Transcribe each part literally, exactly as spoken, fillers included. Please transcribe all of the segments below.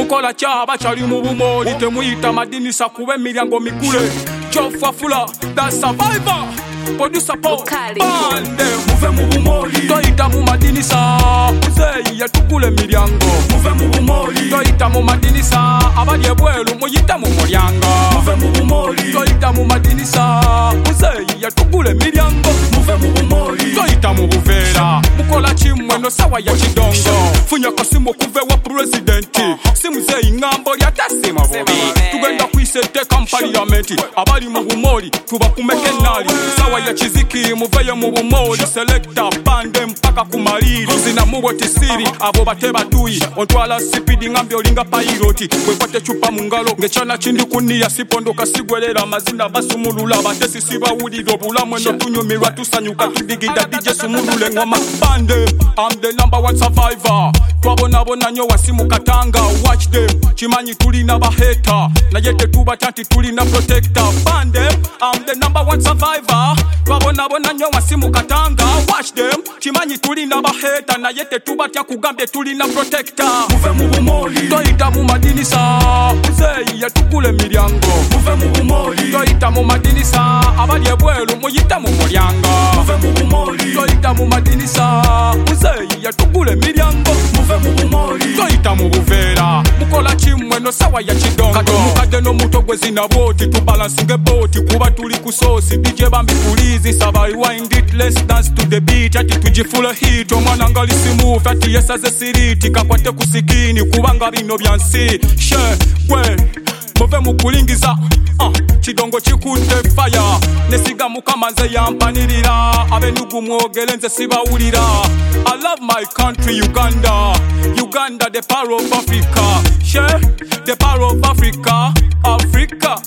mukola kyaba kyali mu bumoli temuyita madinisa kuba emiryango mikule kyofafula the survivor producer Paul Bande muve mu bumoli toyita mu madinisa muzeyi yatukule emiryango muve mu bumoli toyita mu madinisa abali ebweru muyita mu mulyango muve mu bumoli toyita mu madinisa muzeyi yatukule emiryango muve mu bumoli toyita mu buveera mukola kimwe no sawa ya kidongo funya kasimu kuve wa presidenti simuzeyi ngambo lyatasima bobi tugenda kwisete parliament abali mu bumoli tubakumeke nali sawa ya kiziki muveye mu bumoli selector Bande mpaka kumaliri zina muboti siri abo bateba tuyi ontwala speed ngambye olinga pilot wekwate chupa mu ngalo ngechana kindi kuniya sipondoka sigwerera amazina basumulula batesi sibawulira bulamu eno tunyumirwa tusanyuka tudigida D J sumulule ngoma Bande I'm the number one survivor twabona bona nyo wasimu katanga watch them chimanyi tulina baheta na yete tuba tanti tulina protector Bande I'm the number one survivor twabona bona nyo wasimu katanga watch them chimanyi tulina baheta na yete tuba tya kugambye tulina protector muve mu bumoli toyita mu madinisa muzeyi yatukule emiryango muve mu bumoli toyita mu madinisa abali ebweru muyita mu mulyango muve mu bumoli toyita mu madinisa muzeyi yatukule emiryango muve mu bumoli toyita mu buveera mukola kimwe no sawa ya kidongo kati omukadde n'omuto zina boti tubalansinge boti kuba tuli ku sosi D J bambi pulizi saba rewind it let's dance to the beat ati tujifula hit omwana ngali smooth ati yesaze siriti kakwate kusikini kubanga bino byansi she we muve mukulingiza uh, kidongo kikutte fire nesiga mukamanze yampanirira abenugu mwogere nze sibawulira I love my country Uganda Uganda the power of Africa she the power of Africa Africa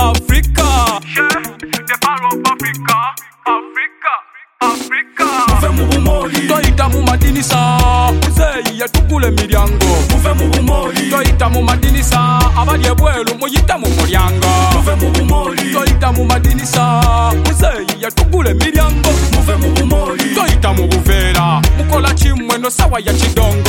Africa she the power of Africa Africa Africa muve mu bumoli toyita mu madinisa muzeyi yatukule emiryango muve mu bumoli toyita mu madinisa abali ebweru muyita mu mulyango muve mu bumoli toyita mu madinisa muzeyi yatukule emiryango muve mu bumoli toyita mu buveera mukola kimwe no sawa ya kidongo